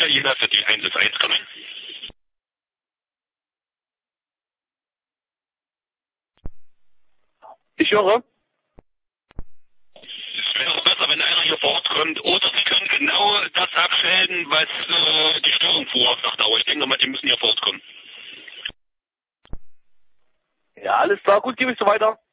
ja jeder für die 1 kommen. Ich höre. Es wäre besser, wenn einer hier vor Ort kommt. Oder Sie können genau das abstellen, was die Störung verursacht. Aber ich denke mal, die müssen hier vor Ort kommen. Ja, alles klar, gut, gebe ich so weiter.